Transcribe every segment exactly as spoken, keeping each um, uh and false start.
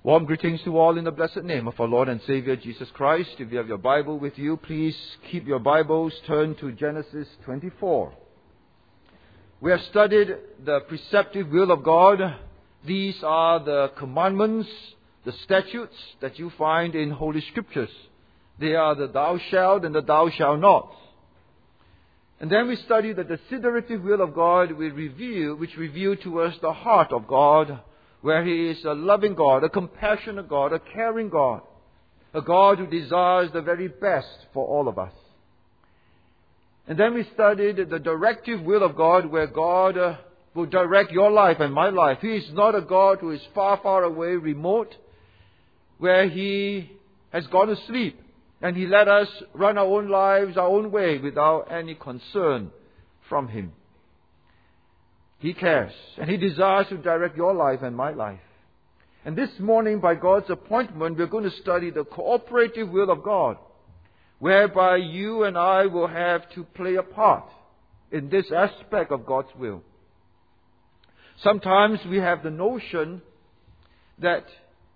Warm greetings to all in the blessed name of our Lord and Savior Jesus Christ. If you have your Bible with you, please keep your Bibles turned to Genesis twenty-four. We have studied the preceptive will of God. These are the commandments, the statutes that you find in Holy Scriptures. They are the thou shalt and the thou shalt not. And then we studied the desiderative will of God, we reveal, which reveal to us the heart of God, where He is a loving God, a compassionate God, a caring God, a God who desires the very best for all of us. And then we studied the directive will of God, where God uh, will direct your life and my life. He is not a God who is far, far away, remote, where He has gone to sleep and He let us run our own lives, our own way, without any concern from Him. He cares, and He desires to direct your life and my life. And this morning, by God's appointment, we're going to study the cooperative will of God, whereby you and I will have to play a part in this aspect of God's will. Sometimes we have the notion that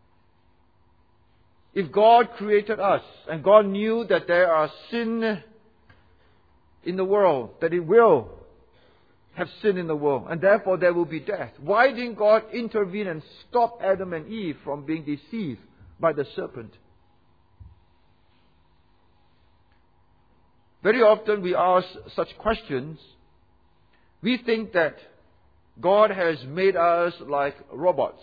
if God created us, and God knew that there are sin in the world, that it will have sin in the world, and therefore there will be death. Why didn't God intervene and stop Adam and Eve from being deceived by the serpent? Very often we ask such questions. We think that God has made us like robots,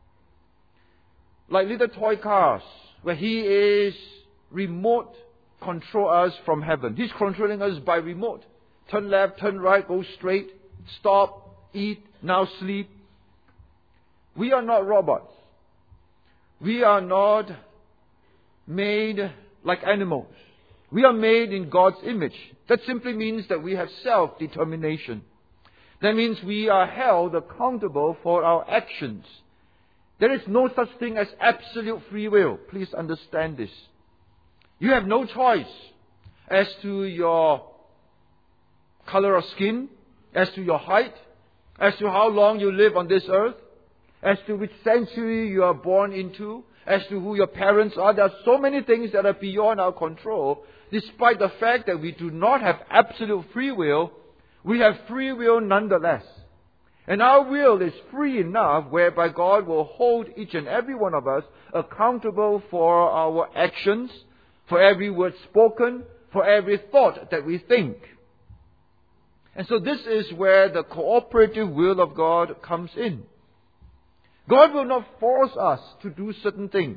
like little toy cars, where He is remote control us from heaven. He's controlling us by remote. Turn left, turn right, go straight. Stop, eat, now sleep. We are not robots. We are not made like animals. We are made in God's image. That simply means that we have self-determination. That means we are held accountable for our actions. There is no such thing as absolute free will. Please understand this. You have no choice as to your color of skin, as to your height, as to how long you live on this earth, as to which century you are born into, as to who your parents are. There are so many things that are beyond our control. Despite the fact that we do not have absolute free will, we have free will nonetheless. And our will is free enough whereby God will hold each and every one of us accountable for our actions, for every word spoken, for every thought that we think. And so this is where the cooperative will of God comes in. God will not force us to do certain things.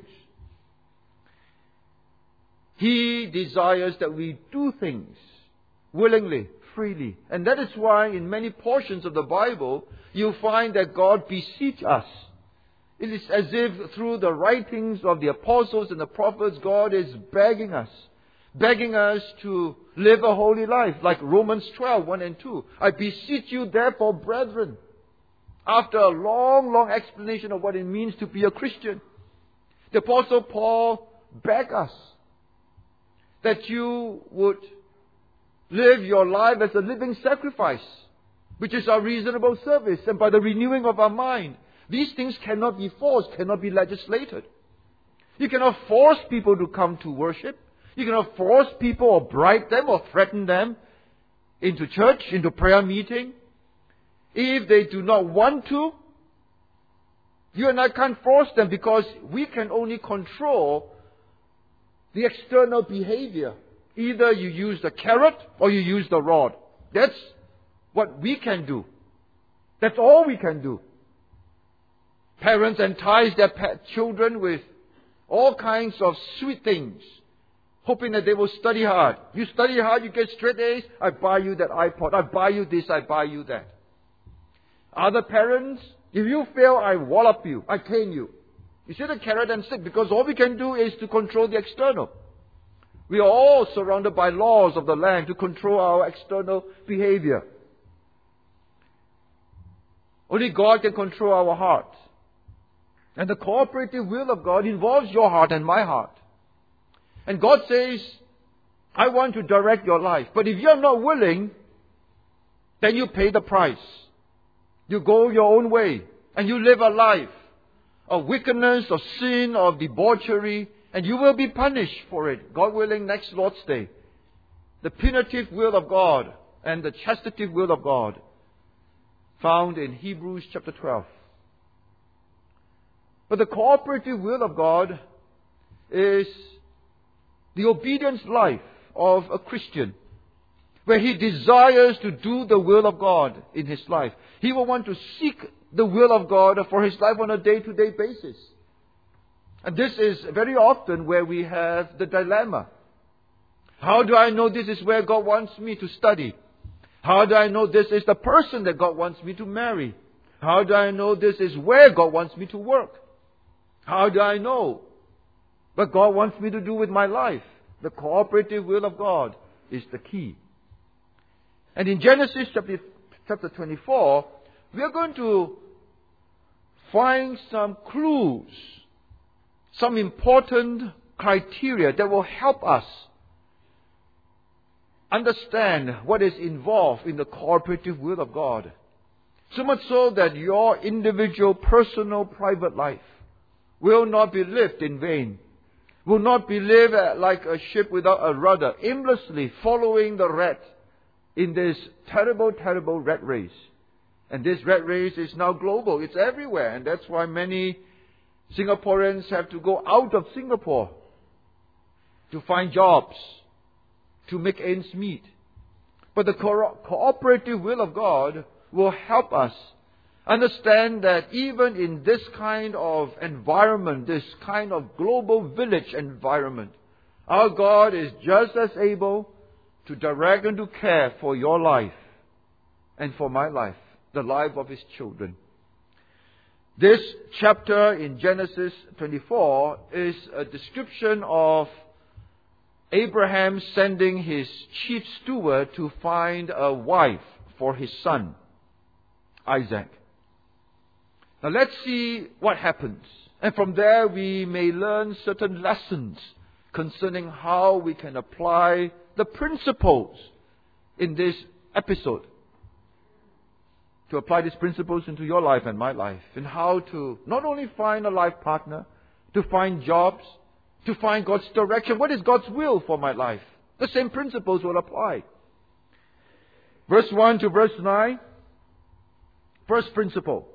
He desires that we do things willingly, freely. And that is why in many portions of the Bible, you find that God beseeches us. It is as if through the writings of the apostles and the prophets, God is begging us. Begging us to live a holy life, like Romans twelve, one and two. I beseech you therefore, brethren, after a long, long explanation of what it means to be a Christian, the Apostle Paul begged us that you would live your life as a living sacrifice, which is our reasonable service, and by the renewing of our mind. These things cannot be forced, cannot be legislated. You cannot force people to come to worship. You cannot force people or bribe them or threaten them into church, into prayer meeting. If they do not want to, you and I can't force them, because we can only control the external behavior. Either you use the carrot or you use the rod. That's what we can do. That's all we can do. Parents entice their pet children with all kinds of sweet things, hoping that they will study hard. You study hard, you get straight A's, I buy you that iPod. I buy you this, I buy you that. Other parents, if you fail, I wallop you. I cane you. You see the carrot and stick, because all we can do is to control the external. We are all surrounded by laws of the land to control our external behavior. Only God can control our heart. And the cooperative will of God involves your heart and my heart. And God says, I want to direct your life. But if you're not willing, then you pay the price. You go your own way and you live a life of wickedness, of sin, of debauchery, and you will be punished for it, God willing, next Lord's Day. The punitive will of God and the chastative will of God, found in Hebrews chapter twelve. But the cooperative will of God is the obedience life of a Christian, where he desires to do the will of God in his life. He will want to seek the will of God for his life on a day-to-day basis. And this is very often where we have the dilemma. How do I know this is where God wants me to study? How do I know this is the person that God wants me to marry? How do I know this is where God wants me to work? How do I know what God wants me to do with my life? The cooperative will of God is the key. And in Genesis chapter, chapter twenty-four, we are going to find some clues, some important criteria that will help us understand what is involved in the cooperative will of God. So much so that your individual, personal, private life will not be lived in vain, will not be lived like a ship without a rudder, aimlessly following the rat in this terrible, terrible rat race. And this rat race is now global. It's everywhere. And that's why many Singaporeans have to go out of Singapore to find jobs, to make ends meet. But the co- cooperative will of God will help us understand that even in this kind of environment, this kind of global village environment, our God is just as able to direct and to care for your life and for my life, the life of His children. This chapter in Genesis twenty-four is a description of Abraham sending his chief steward to find a wife for his son, Isaac. Now let's see what happens. And from there we may learn certain lessons concerning how we can apply the principles in this episode. To apply these principles into your life and my life. And how to not only find a life partner, to find jobs, to find God's direction. What is God's will for my life? The same principles will apply. Verse one to verse nine. First principle.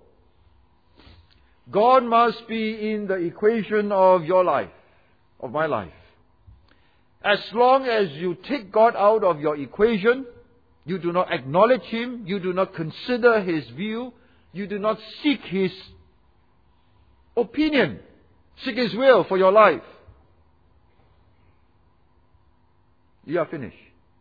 God must be in the equation of your life, of my life. As long as you take God out of your equation, you do not acknowledge Him, you do not consider His view, you do not seek His opinion, seek His will for your life, you are finished.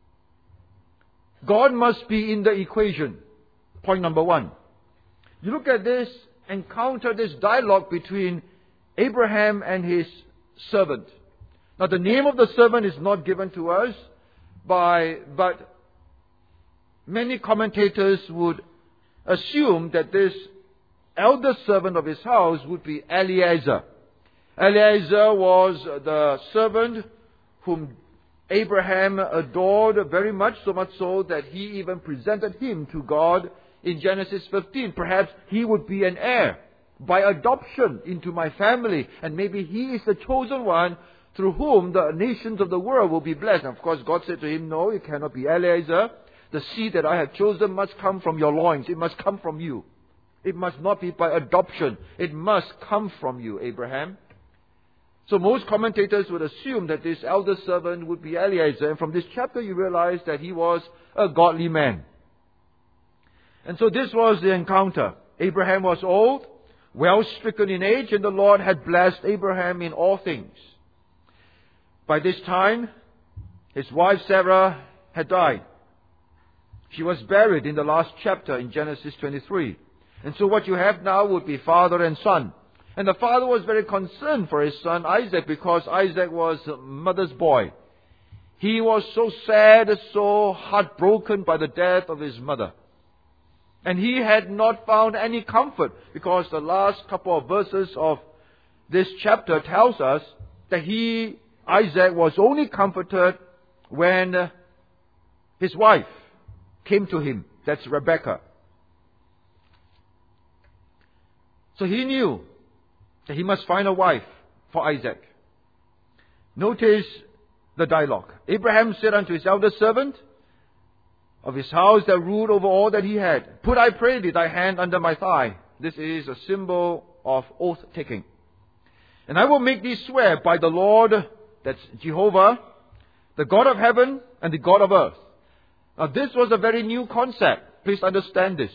God must be in the equation. Point number one. You look at this, encounter this dialogue between Abraham and his servant. Now the name of the servant is not given to us, by, but many commentators would assume that this elder servant of his house would be Eliezer. Eliezer was the servant whom Abraham adored very much, so much so that he even presented him to God in Genesis fifteen. Perhaps he would be an heir by adoption into my family, and maybe he is the chosen one through whom the nations of the world will be blessed. And of course, God said to him, no, it cannot be Eliezer. The seed that I have chosen must come from your loins. It must come from you. It must not be by adoption. It must come from you, Abraham. So most commentators would assume that this elder servant would be Eliezer. And from this chapter you realize that he was a godly man. And so this was the encounter. Abraham was old, well stricken in age, and the Lord had blessed Abraham in all things. By this time, his wife Sarah had died. She was buried in the last chapter in Genesis twenty-three. And so what you have now would be father and son. And the father was very concerned for his son Isaac, because Isaac was mother's boy. He was so sad, so heartbroken by the death of his mother. And he had not found any comfort, because the last couple of verses of this chapter tells us that he, Isaac, was only comforted when his wife came to him. That's Rebekah. So he knew that he must find a wife for Isaac. Notice the dialogue. Abraham said unto his eldest servant of his house that ruled over all that he had, Put, I pray thee, thy hand under my thigh. This is a symbol of oath-taking. And I will make thee swear by the Lord, that's Jehovah, the God of heaven and the God of earth. Now this was a very new concept. Please understand this.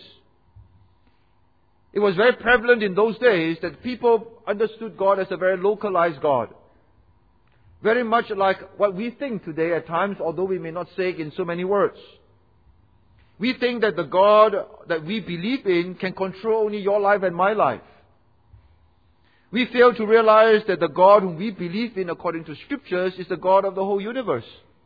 It was very prevalent in those days that people understood God as a very localized God. Very much like what we think today at times, although we may not say it in so many words. We think that the God that we believe in can control only your life and my life. We fail to realize that the God whom we believe in according to Scriptures is the God of the whole universe.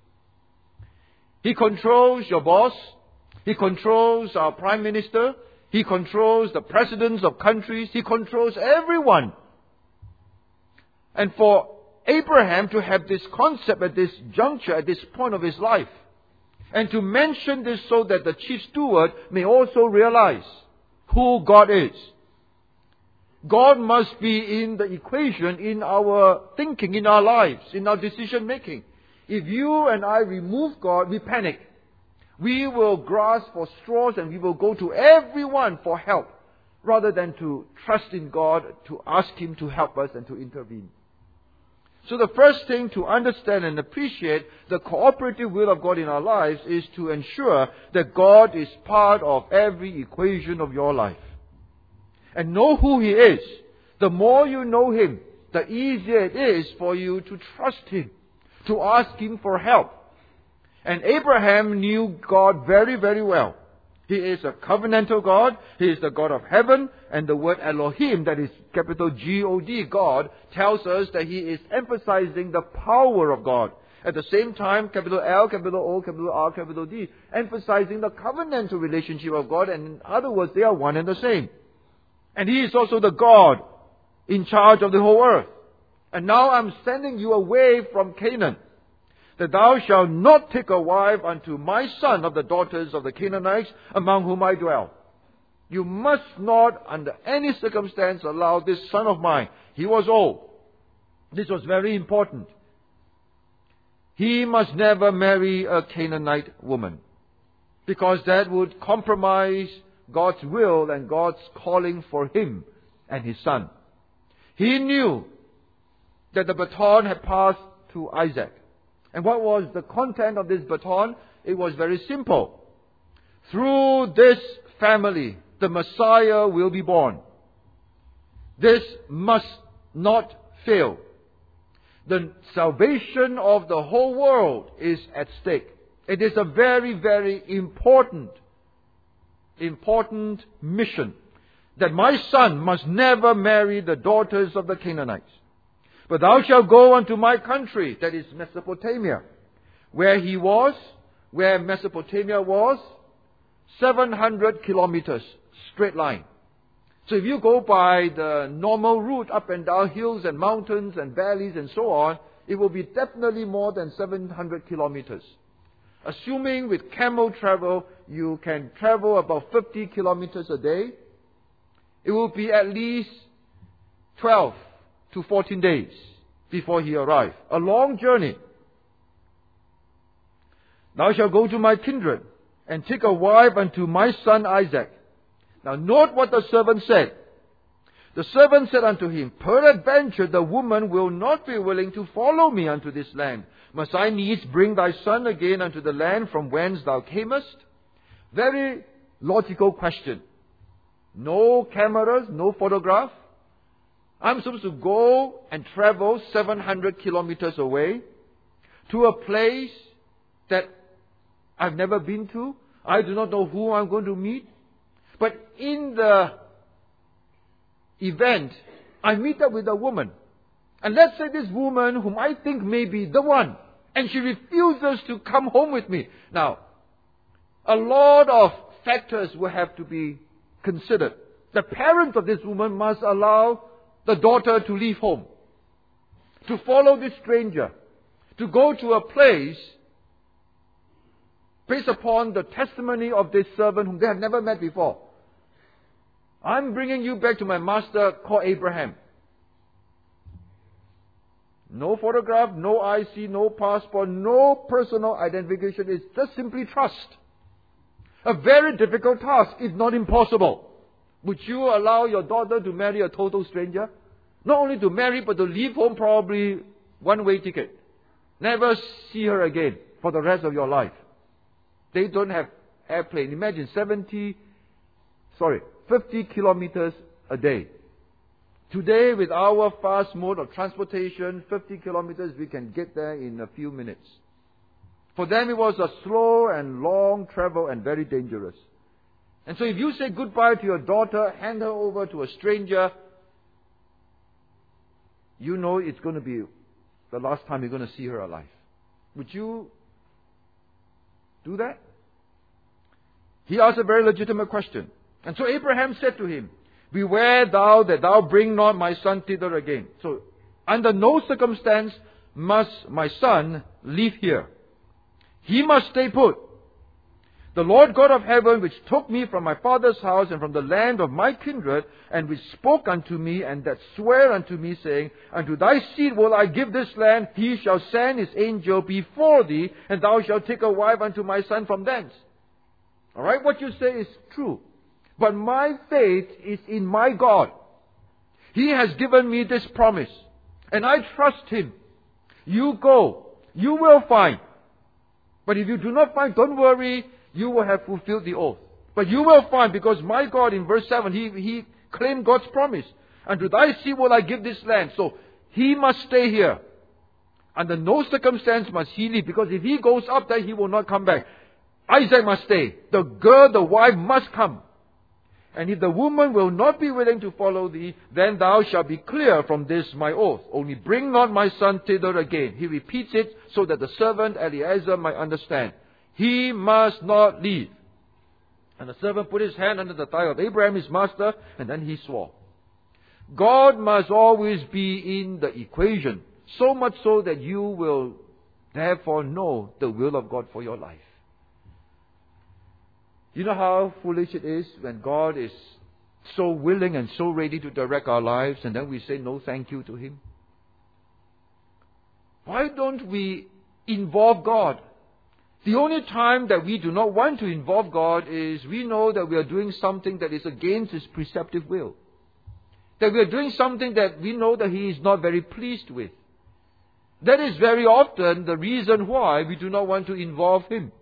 He controls your boss. He controls our Prime Minister. He controls the presidents of countries. He controls everyone. And for Abraham to have this concept at this juncture, at this point of his life, and to mention this so that the chief steward may also realize who God is. God must be in the equation, in our thinking, in our lives, in our decision making. If you and I remove God, we panic. We will grasp for straws and we will go to everyone for help, rather than to trust in God, to ask Him to help us and to intervene. So the first thing to understand and appreciate the cooperative will of God in our lives is to ensure that God is part of every equation of your life. And know who He is. The more you know Him, the easier it is for you to trust Him, to ask Him for help. And Abraham knew God very, very well. He is a covenantal God. He is the God of heaven. And the word Elohim, that is capital G O D, God, tells us that He is emphasizing the power of God. At the same time, capital L, capital O, capital R, capital D, emphasizing the covenantal relationship of God. And in other words, they are one and the same. And He is also the God in charge of the whole earth. And now I'm sending you away from Canaan, that thou shalt not take a wife unto my son of the daughters of the Canaanites, among whom I dwell. You must not, under any circumstance, allow this son of mine. He was old. This was very important. He must never marry a Canaanite woman, because that would compromise God's will and God's calling for him and his son. He knew that the baton had passed to Isaac. And what was the content of this baton? It was very simple. Through this family, the Messiah will be born. This must not fail. The salvation of the whole world is at stake. It is a very, very important, important mission, that my son must never marry the daughters of the Canaanites. But thou shalt go unto my country, that is Mesopotamia, where he was, where Mesopotamia was, seven hundred kilometers, straight line. So if you go by the normal route up and down hills and mountains and valleys and so on, it will be definitely more than seven hundred kilometers. Assuming with camel travel, you can travel about fifty kilometers a day, it will be at least twelve to fourteen days before he arrived. A long journey. Thou shalt go to my kindred and take a wife unto my son Isaac. Now note what the servant said. The servant said unto him, Peradventure the woman will not be willing to follow me unto this land. Must I needs bring thy son again unto the land from whence thou camest? Very logical question. No cameras, no photograph. I'm supposed to go and travel seven hundred kilometers away to a place that I've never been to. I do not know who I'm going to meet. But in the event, I meet up with a woman. And let's say this woman, whom I think may be the one, and she refuses to come home with me. Now, a lot of factors will have to be considered. The parents of this woman must allow the daughter to leave home, to follow this stranger, to go to a place based upon the testimony of this servant whom they have never met before. I'm bringing you back to my master called Abraham. No photograph, no I C, no passport, no personal identification. It's just simply trust. A very difficult task, if not impossible. Would you allow your daughter to marry a total stranger? Not only to marry, but to leave home probably one-way ticket. Never see her again for the rest of your life. They don't have airplane. Imagine seventy, sorry, fifty kilometers a day. Today, with our fast mode of transportation, fifty kilometers, we can get there in a few minutes. For them, it was a slow and long travel and very dangerous. And so if you say goodbye to your daughter, hand her over to a stranger, you know it's going to be the last time you're going to see her alive. Would you do that? He asked a very legitimate question. And so Abraham said to him, beware thou that thou bring not my son thither again. So, under no circumstance must my son leave here. He must stay put. The Lord God of heaven, which took me from my father's house and from the land of my kindred, and which spoke unto me, and that sware unto me, saying, unto thy seed will I give this land, he shall send his angel before thee, and thou shalt take a wife unto my son from thence. Alright, what you say is true. But my faith is in my God. He has given me this promise, and I trust Him. You go. You will find. But if you do not find, don't worry, you will have fulfilled the oath. But you will find, because my God, in verse seven, He, he claimed God's promise. Unto thy seed will I give this land. So, he must stay here. Under no circumstance must he leave, because if he goes up there, he will not come back. Isaac must stay. The girl, the wife, must come. And if the woman will not be willing to follow thee, then thou shalt be clear from this my oath. Only bring not my son thither again. He repeats it so that the servant Eliezer might understand. He must not leave. And the servant put his hand under the thigh of Abraham, his master, and then he swore. God must always be in the equation, so much so that you will therefore know the will of God for your life. You know how foolish it is when God is so willing and so ready to direct our lives, and then we say no thank you to Him? Why don't we involve God? The only time that we do not want to involve God is we know that we are doing something that is against His preceptive will. That we are doing something that we know that He is not very pleased with. That is very often the reason why we do not want to involve Him.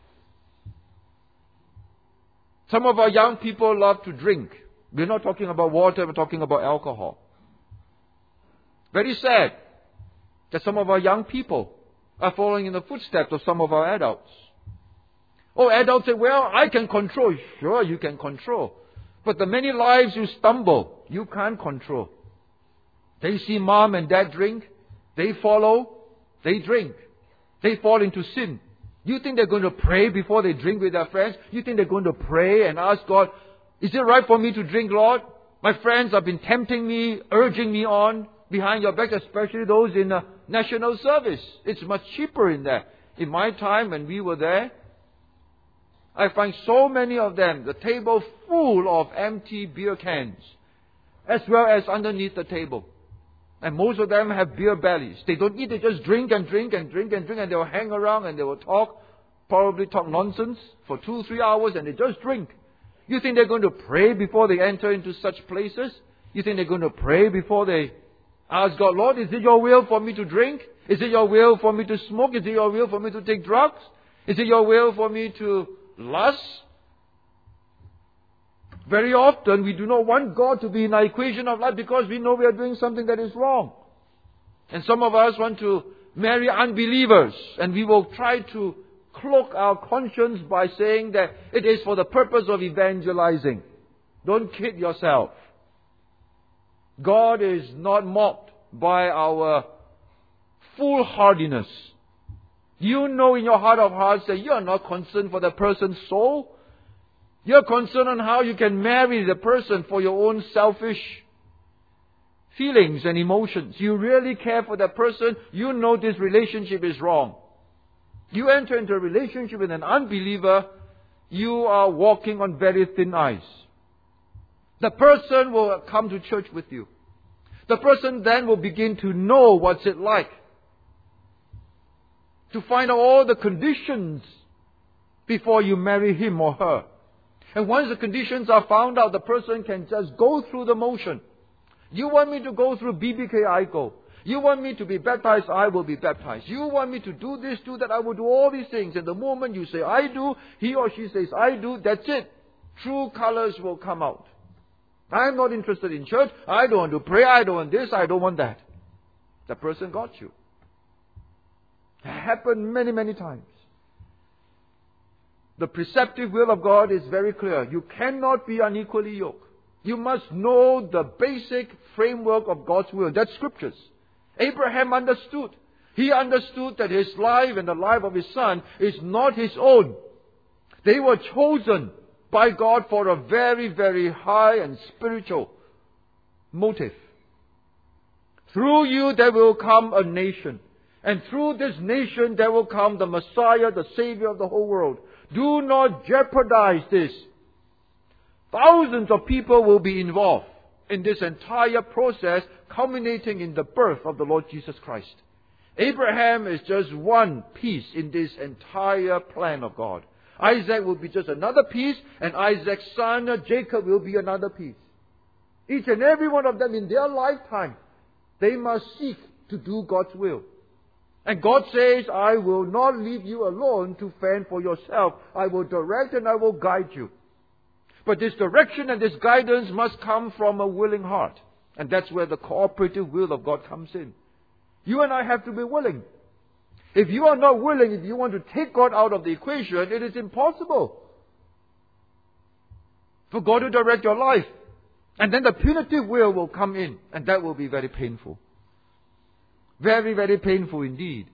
Some of our young people love to drink. We're not talking about water, we're talking about alcohol. Very sad that some of our young people are following in the footsteps of some of our adults. Oh, adults say, well, I can control. Sure, you can control. But the many lives you stumble, you can't control. They see mom and dad drink, they follow, they drink. They fall into sin. You think they're going to pray before they drink with their friends? You think they're going to pray and ask God, is it right for me to drink, Lord? My friends have been tempting me, urging me on behind your back, especially those in the national service. It's much cheaper in there. In my time when we were there, I find so many of them, the table full of empty beer cans, as well as underneath the table. And most of them have beer bellies. They don't eat, they just drink and drink and drink and drink, and they will hang around and they will talk, probably talk nonsense for two, three hours, and they just drink. You think they're going to pray before they enter into such places? You think they're going to pray before they ask God, Lord, is it your will for me to drink? Is it your will for me to smoke? Is it your will for me to take drugs? Is it your will for me to lust? Very often we do not want God to be in our equation of life because we know we are doing something that is wrong. And some of us want to marry unbelievers, and we will try to cloak our conscience by saying that it is for the purpose of evangelizing. Don't kid yourself. God is not mocked by our foolhardiness. You know in your heart of hearts that you are not concerned for the person's soul. You're concerned on how you can marry the person for your own selfish feelings and emotions. You really care for that person. You know this relationship is wrong. You enter into a relationship with an unbeliever, you are walking on very thin ice. The person will come to church with you. The person then will begin to know what's it like. To find out all the conditions before you marry him or her. And once the conditions are found out, the person can just go through the motion. You want me to go through B B K, I go. You want me to be baptized, I will be baptized. You want me to do this, do that, I will do all these things. And the moment you say, I do, he or she says, I do, that's it. True colors will come out. I'm not interested in church. I don't want to pray. I don't want this. I don't want that. The person got you. It happened many, many times. The preceptive will of God is very clear. You cannot be unequally yoked. You must know the basic framework of God's will. That's scriptures. Abraham understood. He understood that his life and the life of his son is not his own. They were chosen by God for a very, very high and spiritual motive. Through you there will come a nation. And through this nation there will come the Messiah, the Savior of the whole world. Do not jeopardize this. Thousands of people will be involved in this entire process, culminating in the birth of the Lord Jesus Christ. Abraham is just one piece in this entire plan of God. Isaac will be just another piece, and Isaac's son Jacob will be another piece. Each and every one of them in their lifetime, they must seek to do God's will. And God says, I will not leave you alone to fend for yourself. I will direct and I will guide you. But this direction and this guidance must come from a willing heart. And that's where the cooperative will of God comes in. You and I have to be willing. If you are not willing, if you want to take God out of the equation, it is impossible for God to direct your life. And then the punitive will will come in, and that will be very painful. Very, very painful indeed.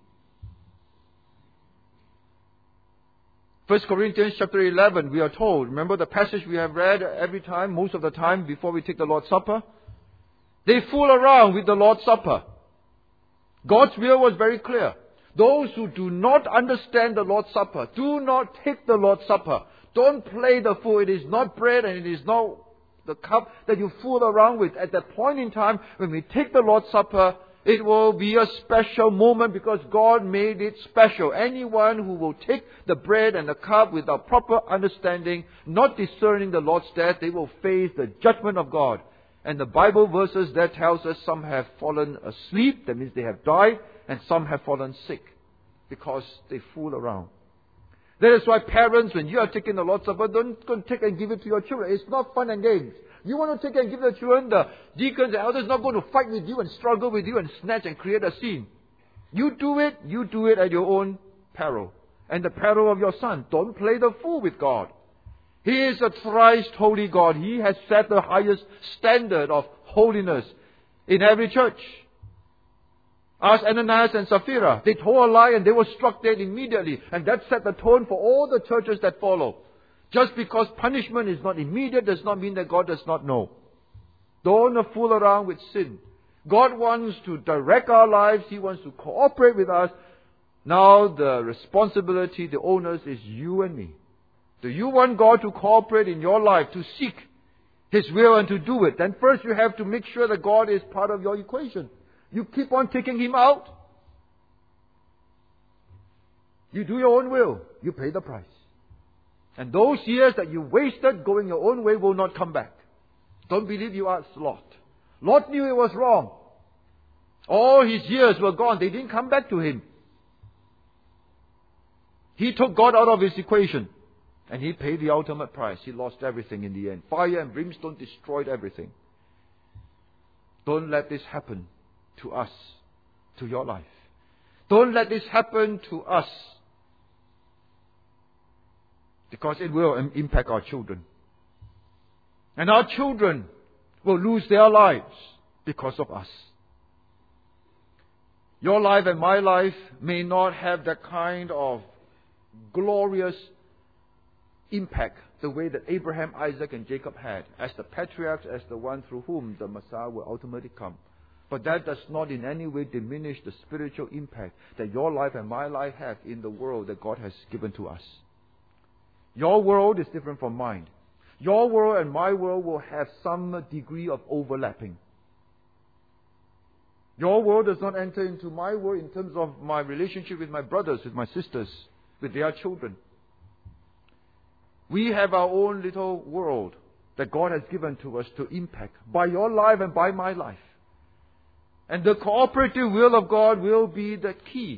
First Corinthians chapter eleven, we are told, remember the passage we have read every time, most of the time before we take the Lord's Supper? They fool around with the Lord's Supper. God's will was very clear. Those who do not understand the Lord's Supper, do not take the Lord's Supper. Don't play the fool. It is not bread and it is not the cup that you fool around with. At that point in time, when we take the Lord's Supper, it will be a special moment because God made it special. Anyone who will take the bread and the cup without proper understanding, not discerning the Lord's death, they will face the judgment of God. And the Bible verses that tells us some have fallen asleep, that means they have died, and some have fallen sick because they fool around. That is why parents, when you are taking the Lord's Supper, don't go and take and give it to your children. It's not fun and games. You want to take and give the children, the deacons and elders not going to fight with you and struggle with you and snatch and create a scene. You do it, you do it at your own peril. And the peril of your son. Don't play the fool with God. He is a thrice holy God. He has set the highest standard of holiness in every church. Ask Ananias and Sapphira. They told a lie and they were struck dead immediately. And that set the tone for all the churches that follow. Just because punishment is not immediate does not mean that God does not know. Don't fool around with sin. God wants to direct our lives. He wants to cooperate with us. Now the responsibility, the onus is you and me. Do you want God to cooperate in your life, to seek His will and to do it? Then first you have to make sure that God is part of your equation. You keep on taking Him out. You do your own will. You pay the price. And those years that you wasted going your own way will not come back. Don't believe you asked Lot. Lot knew it was wrong. All his years were gone. They didn't come back to him. He took God out of his equation. And he paid the ultimate price. He lost everything in the end. Fire and brimstone destroyed everything. Don't let this happen to us, to your life. Don't let this happen to us. Because it will impact our children. And our children will lose their lives because of us. Your life and my life may not have that kind of glorious impact the way that Abraham, Isaac, and Jacob had, as the patriarchs, as the one through whom the Messiah will ultimately come. But that does not in any way diminish the spiritual impact that your life and my life have in the world that God has given to us. Your world is different from mine. Your world and my world will have some degree of overlapping. Your world does not enter into my world in terms of my relationship with my brothers, with my sisters, with their children. We have our own little world that God has given to us to impact by your life and by my life. And the cooperative will of God will be the key.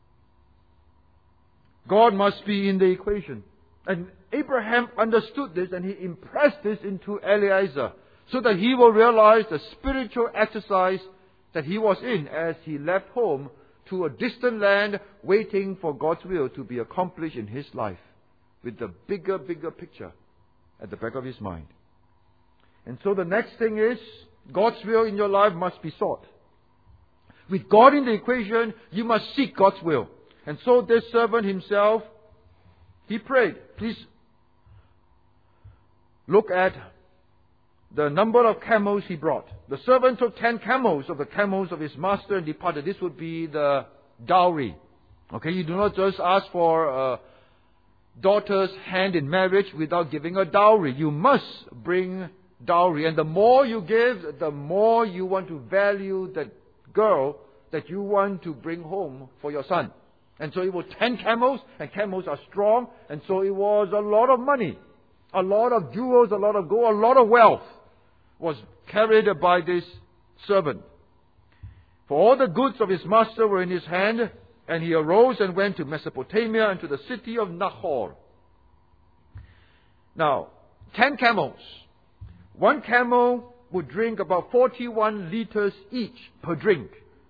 God must be in the equation. And Abraham understood this and he impressed this into Eliezer so that he will realize the spiritual exercise that he was in as he left home to a distant land waiting for God's will to be accomplished in his life with the bigger, bigger picture at the back of his mind. And so the next thing is God's will in your life must be sought. With God in the equation, you must seek God's will. And so this servant himself, he prayed. Please look at the number of camels he brought. The servant took ten camels of the camels of his master and departed. This would be the dowry. Okay, you do not just ask for a daughter's hand in marriage without giving a dowry. You must bring dowry. And the more you give, the more you want to value that girl that you want to bring home for your son. And so it was ten camels, and camels are strong, and so it was a lot of money, a lot of jewels, a lot of gold, a lot of wealth was carried by this servant. For all the goods of his master were in his hand, and he arose and went to Mesopotamia and to the city of Nahor. Now, ten camels. One camel would drink about forty-one liters each per drink.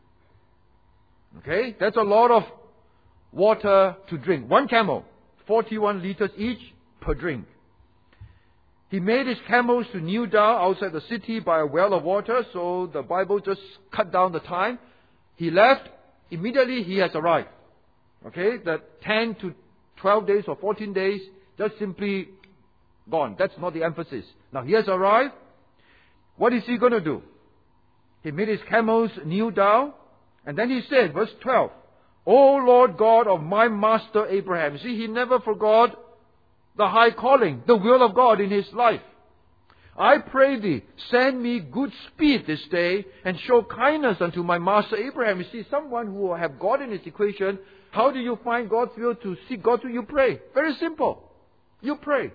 Okay, that's a lot of water to drink. One camel, forty-one liters each per drink. He made his camels to kneel down outside the city by a well of water, so the Bible just cut down the time. He left, immediately he has arrived. Okay, that ten to twelve days or fourteen days, just simply gone. That's not the emphasis. Now he has arrived. What is he going to do? He made his camels kneel down, and then he said, verse twelve, O Lord God of my master Abraham. See, he never forgot the high calling, the will of God in his life. I pray thee, send me good speed this day, and show kindness unto my master Abraham. You see, someone who will have God in his equation, how do you find God's will to seek God's will? You pray. Very simple. You pray.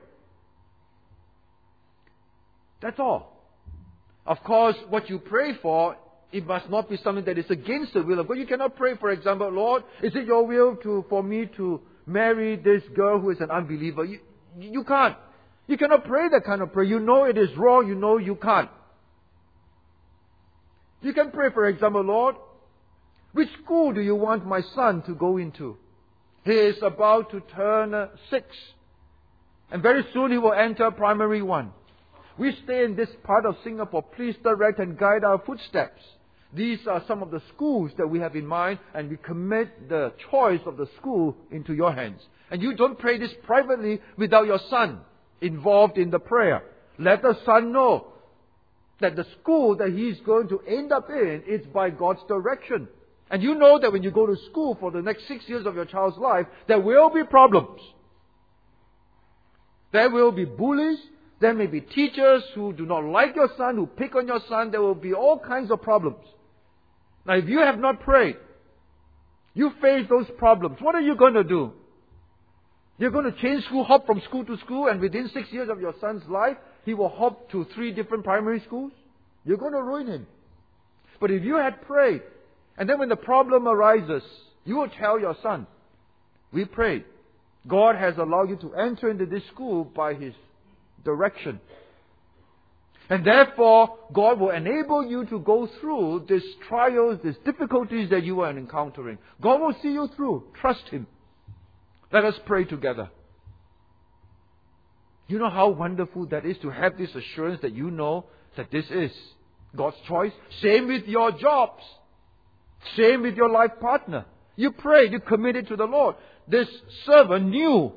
That's all. Of course, what you pray for, it must not be something that is against the will of God. You cannot pray, for example, Lord, is it your will to for me to marry this girl who is an unbeliever? You, you can't. You cannot pray that kind of prayer. You know it is wrong. You know you can't. You can pray, for example, Lord, which school do you want my son to go into? He is about to turn six. And very soon he will enter primary one. We stay in this part of Singapore. Please direct and guide our footsteps. These are some of the schools that we have in mind, and we commit the choice of the school into your hands. And you don't pray this privately without your son involved in the prayer. Let the son know that the school that he is going to end up in is by God's direction. And you know that when you go to school for the next six years of your child's life, there will be problems. There will be bullies. There may be teachers who do not like your son, who pick on your son. There will be all kinds of problems. Now, if you have not prayed, you face those problems. What are you going to do? You're going to change school, hop from school to school, and within six years of your son's life, he will hop to three different primary schools? You're going to ruin him. But if you had prayed, and then when the problem arises, you will tell your son, we prayed. God has allowed you to enter into this school by His direction. And therefore, God will enable you to go through these trials, these difficulties that you are encountering. God will see you through. Trust Him. Let us pray together. You know how wonderful that is to have this assurance that you know that this is God's choice. Same with your jobs. Same with your life partner. You prayed, you committed to the Lord. This servant knew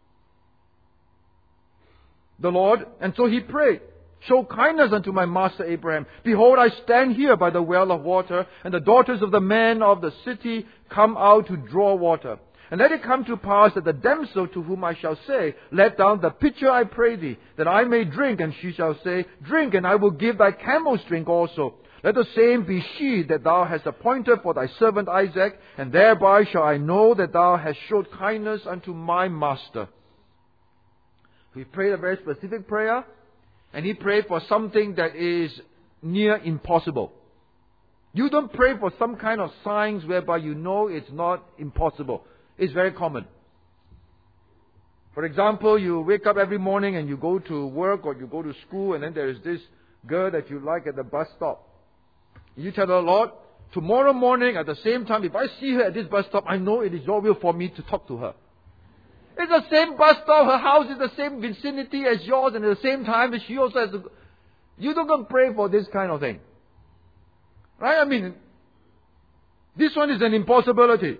the Lord, and so he prayed, show kindness unto my master Abraham. Behold, I stand here by the well of water, and the daughters of the men of the city come out to draw water. And let it come to pass that the damsel to whom I shall say, let down the pitcher, I pray thee, that I may drink. And she shall say, drink, and I will give thy camels drink also. Let the same be she that thou hast appointed for thy servant Isaac, and thereby shall I know that thou hast showed kindness unto my master. He prayed a very specific prayer, and he prayed for something that is near impossible. You don't pray for some kind of signs whereby you know it's not impossible. It's very common. For example, you wake up every morning and you go to work or you go to school, and then there is this girl that you like at the bus stop. You tell the Lord, tomorrow morning at the same time, if I see her at this bus stop, I know it is your will for me to talk to her. It's the same bus stop, her house is the same vicinity as yours, and at the same time she also has to... You don't go pray for this kind of thing. Right? I mean, this one is an impossibility.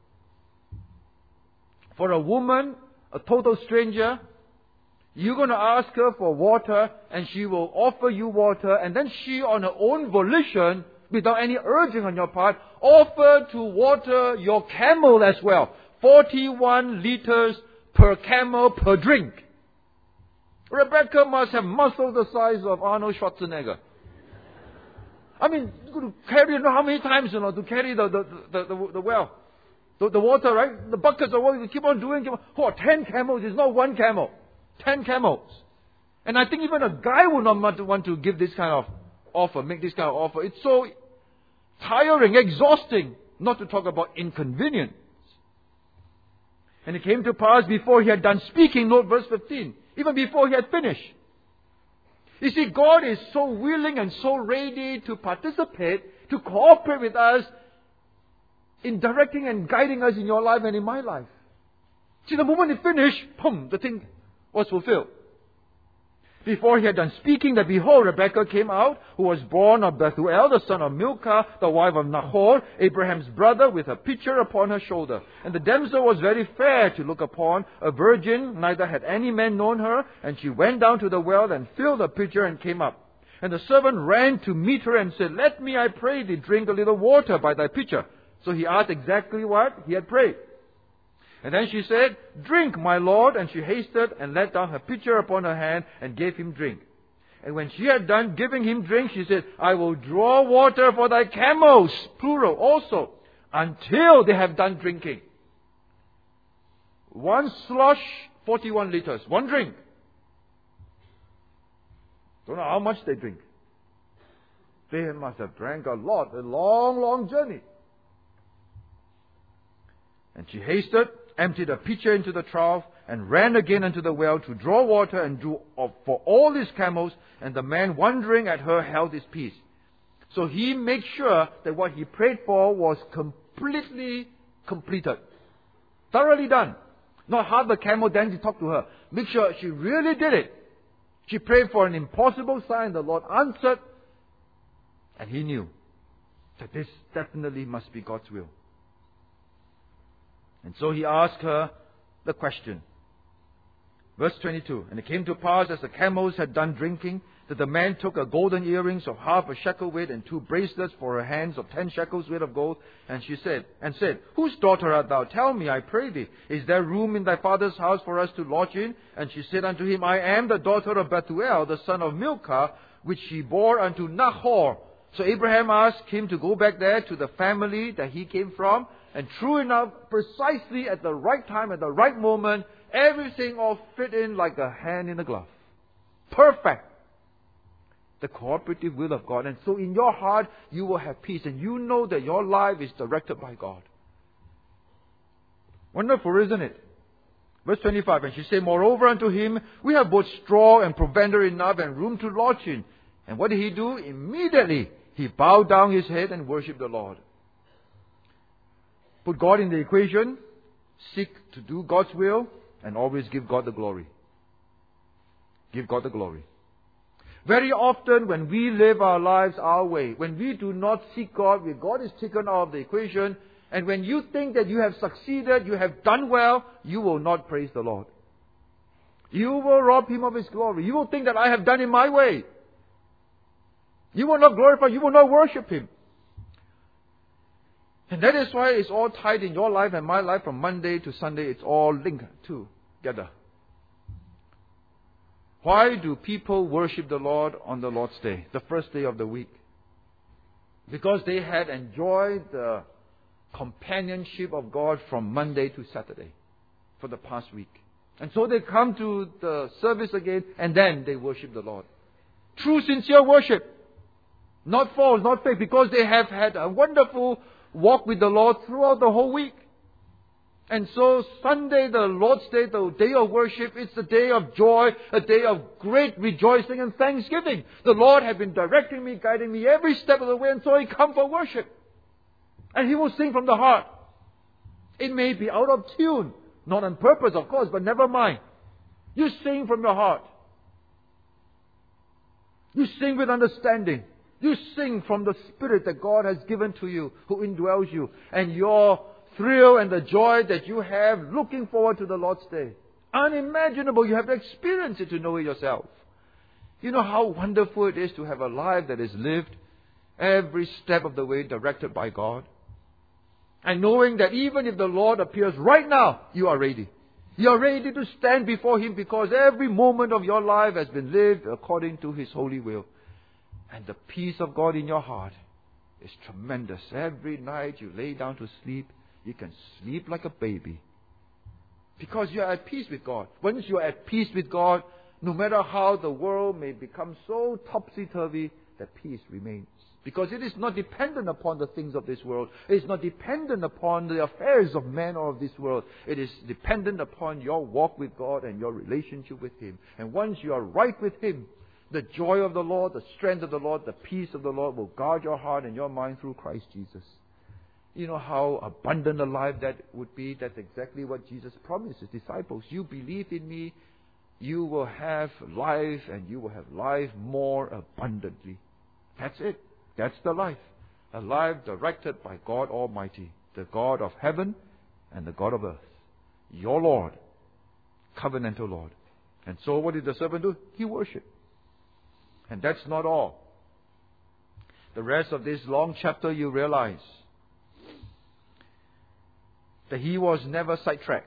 For a woman, a total stranger, you're going to ask her for water, and she will offer you water, and then she, on her own volition, without any urging on your part, offer to water your camel as well. forty-one liters per camel per drink. Rebecca must have muscles the size of Arnold Schwarzenegger. I mean, you're going to carry, you know how many times, you know, to carry the, the, the, the, the well. The, the water, right? The buckets of water, you keep on doing, keep on, oh, ten camels is not one camel. Ten camels. And I think even a guy would not want to give this kind of offer, make this kind of offer. It's so tiring, exhausting, not to talk about inconvenience. And it came to pass before he had done speaking, note verse fifteen, even before he had finished. You see, God is so willing and so ready to participate, to cooperate with us in directing and guiding us in your life and in my life. See, the moment he finished, boom, the thing was fulfilled. Before he had done speaking, that behold, Rebekah came out, who was born of Bethuel, the son of Milcah, the wife of Nahor, Abraham's brother, with a pitcher upon her shoulder. And the damsel was very fair to look upon, a virgin, neither had any man known her. And she went down to the well and filled the pitcher and came up. And the servant ran to meet her and said, Let me, I pray thee, drink a little water by thy pitcher. So he asked exactly what he had prayed. And then she said, Drink, my lord. And she hasted and let down her pitcher upon her hand and gave him drink. And when she had done giving him drink, she said, I will draw water for thy camels, plural also, until they have done drinking. One slush, forty-one liters. One drink. Don't know how much they drink. They must have drank a lot. A long, long journey. And she hasted, emptied a pitcher into the trough, and ran again unto the well to draw water and drew for all his camels, and the man wondering at her held his peace. So he made sure that what he prayed for was completely completed. Thoroughly done. Not half the camel, then he talked to her. Make sure she really did it. She prayed for an impossible sign. The Lord answered, and he knew that this definitely must be God's will. And so he asked her the question. Verse twenty-two, And it came to pass, as the camels had done drinking, that the man took a golden earrings of half a shekel weight, and two bracelets for her hands of ten shekels weight of gold. And she said, and said, Whose daughter art thou? Tell me, I pray thee. Is there room in thy father's house for us to lodge in? And she said unto him, I am the daughter of Bethuel, the son of Milcah, which she bore unto Nahor. So Abraham asked him to go back there to the family that he came from. And true enough, precisely at the right time, at the right moment, everything all fit in like a hand in a glove. Perfect. The cooperative will of God. And so in your heart, you will have peace. And you know that your life is directed by God. Wonderful, isn't it? Verse twenty-five, And she said, Moreover unto him, we have both straw and provender enough and room to lodge in. And what did he do? Immediately, he bowed down his head and worshipped the Lord. Put God in the equation, seek to do God's will, and always give God the glory. Give God the glory. Very often when we live our lives our way, when we do not seek God, when God is taken out of the equation, and when you think that you have succeeded, you have done well, you will not praise the Lord. You will rob Him of His glory. You will think that I have done it my way. You will not glorify, you will not worship Him. And that is why it's all tied in your life and my life from Monday to Sunday. It's all linked together. Why do people worship the Lord on the Lord's Day, the first day of the week? Because they had enjoyed the companionship of God from Monday to Saturday for the past week. And so they come to the service again and then they worship the Lord. True, sincere worship. Not false, not fake, because they have had a wonderful walk with the Lord throughout the whole week. And so Sunday, the Lord's Day, the day of worship, it's a day of joy, a day of great rejoicing and thanksgiving. The Lord had been directing me, guiding me every step of the way, and so He come for worship. And He will sing from the heart. It may be out of tune, not on purpose, of course, but never mind. You sing from your heart. You sing with understanding. You sing from the Spirit that God has given to you, who indwells you. And your thrill and the joy that you have looking forward to the Lord's Day. Unimaginable. You have to experience it to know it yourself. You know how wonderful it is to have a life that is lived every step of the way directed by God. And knowing that even if the Lord appears right now, you are ready. You are ready to stand before Him because every moment of your life has been lived according to His holy will. And the peace of God in your heart is tremendous. Every night you lay down to sleep, you can sleep like a baby. Because you are at peace with God. Once you are at peace with God, no matter how the world may become so topsy-turvy, that peace remains. Because it is not dependent upon the things of this world. It is not dependent upon the affairs of men or of this world. It is dependent upon your walk with God and your relationship with Him. And once you are right with Him, the joy of the Lord, the strength of the Lord, the peace of the Lord will guard your heart and your mind through Christ Jesus. You know how abundant a life that would be? That's exactly what Jesus promised His disciples. You believe in me, you will have life, and you will have life more abundantly. That's it. That's the life. A life directed by God Almighty, the God of heaven and the God of earth. Your Lord, covenantal Lord. And so what did the servant do? He worshipped. And that's not all. The rest of this long chapter, you realize that he was never sidetracked.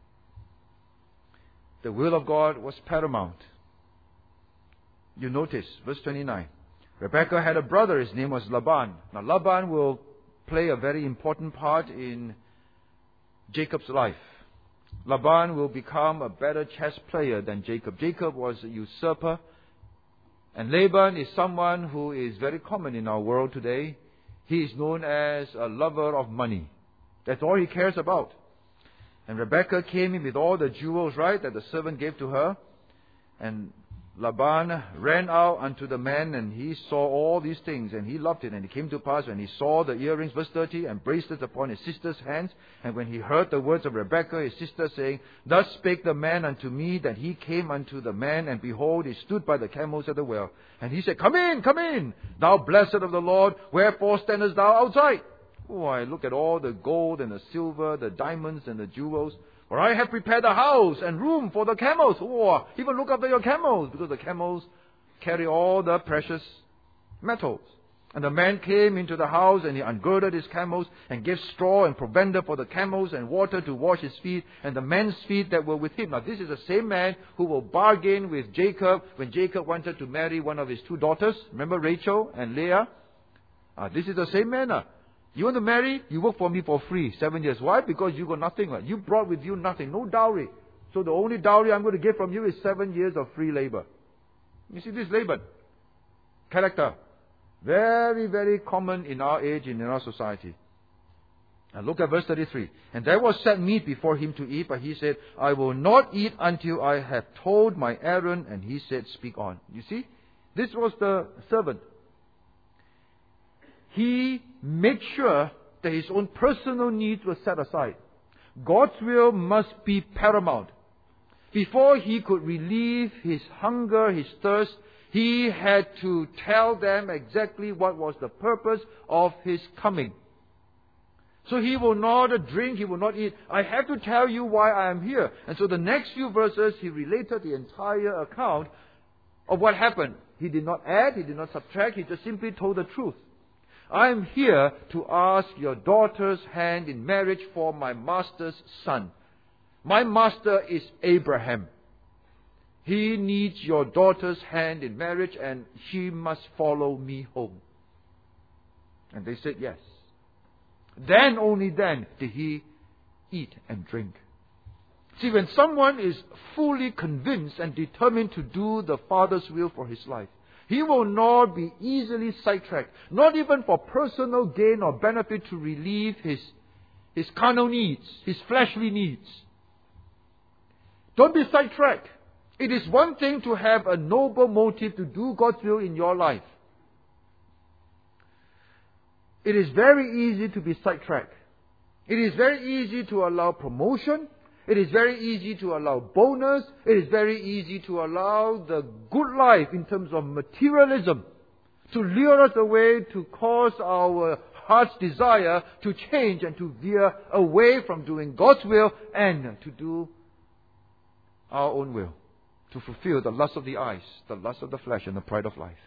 The will of God was paramount. You notice, verse twenty-nine. Rebekah had a brother, his name was Laban. Now Laban will play a very important part in Jacob's life. Laban will become a better chess player than Jacob. Jacob was a usurper. And Laban is someone who is very common in our world today. He is known as a lover of money. That's all he cares about. And Rebekah came in with all the jewels, right, that the servant gave to her. And Laban ran out unto the man, and he saw all these things, and he loved it. And it came to pass when he saw the earrings, verse thirty, and bracelets upon his sister's hands, and when he heard the words of Rebekah, his sister, saying, Thus spake the man unto me, that he came unto the man, and behold, he stood by the camels at the well. And he said, Come in, come in, thou blessed of the Lord, wherefore standest thou outside? Oh, I look at all the gold and the silver, the diamonds and the jewels. For I have prepared a house and room for the camels. Oh, even look after your camels, because the camels carry all the precious metals. And the man came into the house, and he ungirded his camels, and gave straw and provender for the camels, and water to wash his feet, and the men's feet that were with him. Now this is the same man who will bargain with Jacob when Jacob wanted to marry one of his two daughters. Remember Rachel and Leah? Uh, this is the same man. Uh. You want to marry? You work for me for free, seven years. Why? Because you got nothing. Right? You brought with you nothing, no dowry. So the only dowry I'm going to get from you is seven years of free labor. You see this Laban character, very, very common in our age and in our society. And look at verse thirty-three. And there was set meat before him to eat, but he said, I will not eat until I have told my errand. And he said, Speak on. You see, this was the servant. He made sure that his own personal needs were set aside. God's will must be paramount. Before he could relieve his hunger, his thirst, he had to tell them exactly what was the purpose of his coming. So he will not drink, he will not eat. I have to tell you why I am here. And so the next few verses, he related the entire account of what happened. He did not add, he did not subtract, he just simply told the truth. I am here to ask your daughter's hand in marriage for my master's son. My master is Abraham. He needs your daughter's hand in marriage, and she must follow me home. And they said yes. Then, only then, did he eat and drink. See, when someone is fully convinced and determined to do the Father's will for his life, he will not be easily sidetracked, not even for personal gain or benefit to relieve his, his carnal needs, his fleshly needs. Don't be sidetracked. It is one thing to have a noble motive to do God's will in your life. It is very easy to be sidetracked. It is very easy to allow promotion. It is very easy to allow bonus. It is very easy to allow the good life in terms of materialism to lure us away, to cause our heart's desire to change and to veer away from doing God's will and to do our own will, to fulfill the lust of the eyes, the lust of the flesh, and the pride of life.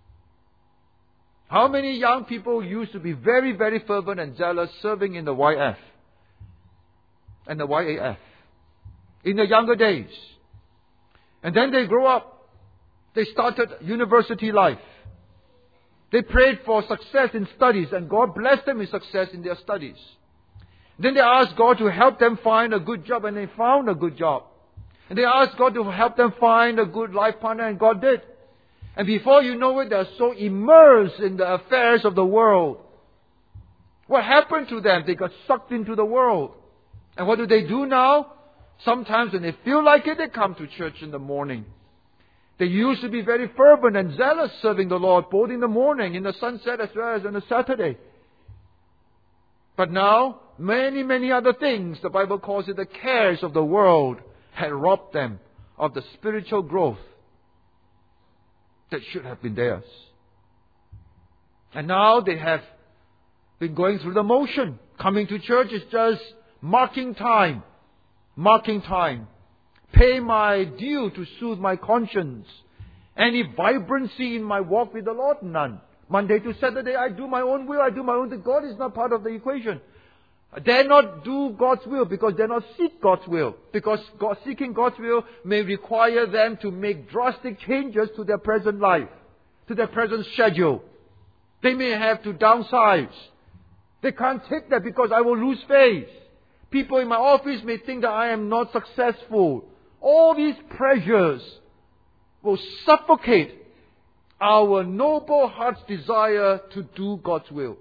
How many young people used to be very, very fervent and zealous serving in the Y F and the Y A F in their younger days? And then they grow up. They started university life. They prayed for success in studies, and God blessed them with success in their studies. Then they asked God to help them find a good job, and they found a good job. And they asked God to help them find a good life partner, and God did. And before you know it, they're so immersed in the affairs of the world. What happened to them? They got sucked into the world. And what do they do now? Sometimes when they feel like it, they come to church in the morning. They used to be very fervent and zealous serving the Lord, both in the morning, in the sunset, as well as on a Saturday. But now, many, many other things, the Bible calls it the cares of the world, had robbed them of the spiritual growth that should have been theirs. And now they have been going through the motion. Coming to church is just marking time. Marking time. Pay my due to soothe my conscience. Any vibrancy in my walk with the Lord? None. Monday to Saturday, I do my own will. I do my own thing. God is not part of the equation. They not do God's will because they not seek God's will. Because God, seeking God's will may require them to make drastic changes to their present life, to their present schedule. They may have to downsize. They can't take that because I will lose face. People in my office may think that I am not successful. All these pressures will suffocate our noble heart's desire to do God's will.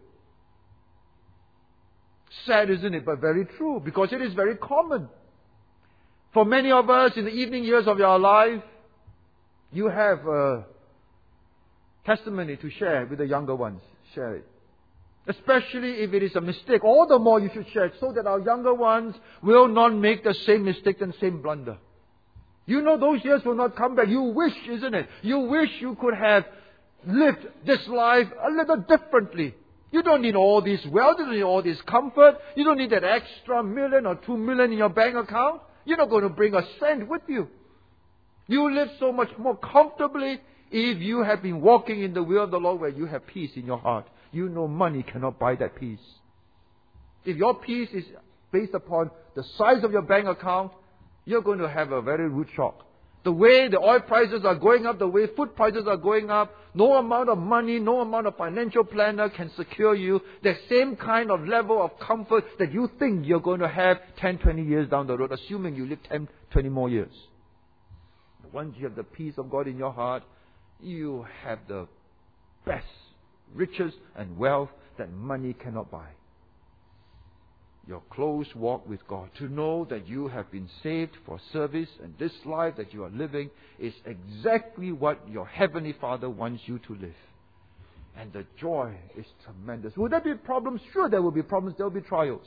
Sad, isn't it? But very true, because it is very common. For many of us, in the evening years of your life, you have a testimony to share with the younger ones. Share it. Especially if it is a mistake. All the more you should share it, so that our younger ones will not make the same mistake and same blunder. You know those years will not come back. You wish, isn't it? You wish you could have lived this life a little differently. You don't need all this wealth, you don't need all this comfort. You don't need that extra million or two million in your bank account. You're not going to bring a cent with you. You live so much more comfortably if you have been walking in the will of the Lord, where you have peace in your heart. You know money cannot buy that peace. If your peace is based upon the size of your bank account, you're going to have a very rude shock. The way the oil prices are going up, the way food prices are going up, no amount of money, no amount of financial planner can secure you the same kind of level of comfort that you think you're going to have ten, twenty years down the road, assuming you live ten, twenty more years. Once you have the peace of God in your heart, you have the best riches and wealth that money cannot buy. Your close walk with God, to know that you have been saved for service, and this life that you are living is exactly what your Heavenly Father wants you to live. And the joy is tremendous. Will there be problems? Sure, there will be problems. There will be trials.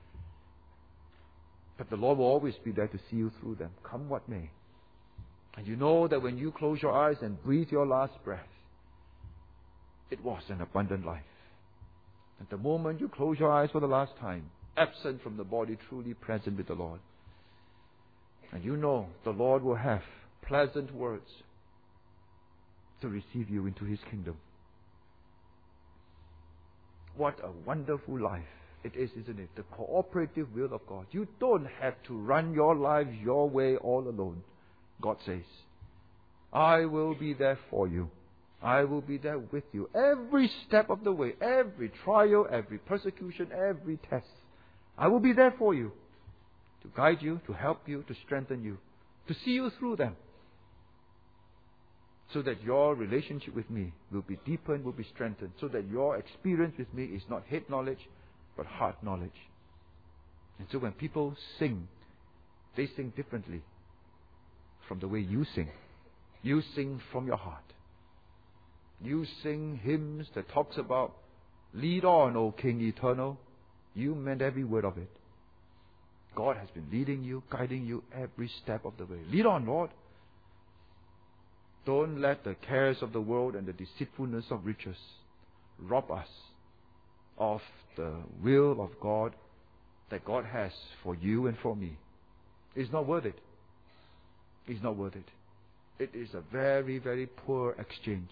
But the Lord will always be there to see you through them, come what may. And you know that when you close your eyes and breathe your last breath, it was an abundant life. At the moment you close your eyes for the last time, absent from the body, truly present with the Lord. And you know the Lord will have pleasant words to receive you into His kingdom. What a wonderful life it is, isn't it? The cooperative will of God. You don't have to run your life your way all alone. God says, I will be there for you. I will be there with you every step of the way, every trial, every persecution, every test. I will be there for you, to guide you, to help you, to strengthen you, to see you through them, so that your relationship with me will be deepened, will be strengthened, so that your experience with me is not head knowledge, but heart knowledge. And so when people sing, they sing differently from the way you sing. You sing from your heart. You sing hymns that talks about, lead on, O King Eternal. You meant every word of it. God has been leading you, guiding you every step of the way. Lead on, Lord. Don't let the cares of the world and the deceitfulness of riches rob us of the will of God that God has for you and for me. It's not worth it. It's not worth it. It is a very, very poor exchange.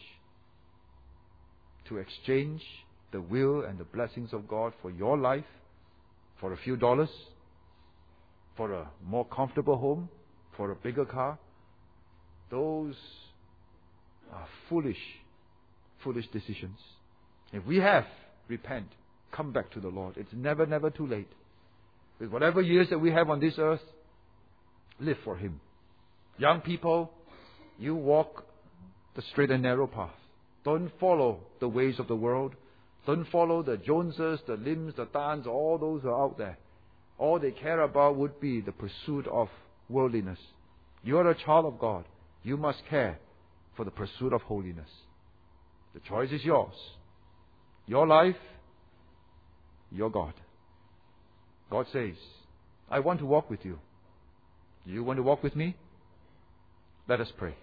To exchange the will and the blessings of God for your life, for a few dollars, for a more comfortable home, for a bigger car. Those are foolish, foolish decisions. If we have, repent, come back to the Lord. It's never, never too late. With whatever years that we have on this earth, live for Him. Young people, you walk the straight and narrow path. Don't follow the ways of the world. Don't follow the Joneses, the Lims, the Tans, all those who are out there. All they care about would be the pursuit of worldliness. You are a child of God. You must care for the pursuit of holiness. The choice is yours. Your life, your God. God says, I want to walk with you. Do you want to walk with me? Let us pray.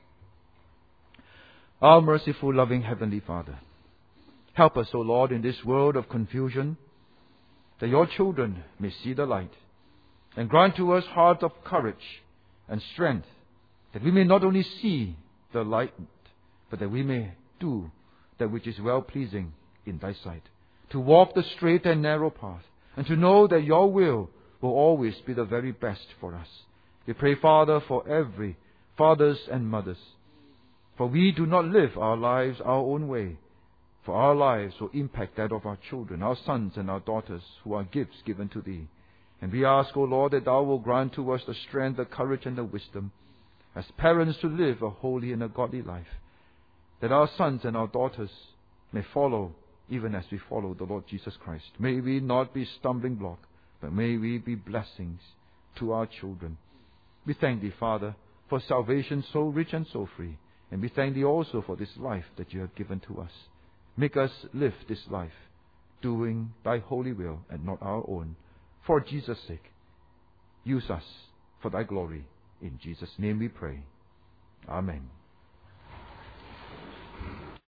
Our merciful, loving Heavenly Father, help us, O Lord, in this world of confusion, that your children may see the light, and grant to us hearts of courage and strength, that we may not only see the light, but that we may do that which is well-pleasing in thy sight, to walk the straight and narrow path, and to know that your will will always be the very best for us. We pray, Father, for every fathers and mothers, for we do not live our lives our own way, for our lives will impact that of our children, our sons and our daughters, who are gifts given to thee. And we ask, O Lord, that thou will grant to us the strength, the courage, and the wisdom, as parents, to live a holy and a godly life, that our sons and our daughters may follow, even as we follow the Lord Jesus Christ. May we not be stumbling block, but may we be blessings to our children. We thank thee, Father, for salvation so rich and so free. And we thank thee also for this life that you have given to us. Make us live this life, doing thy holy will and not our own. For Jesus' sake, use us for thy glory. In Jesus' name we pray. Amen.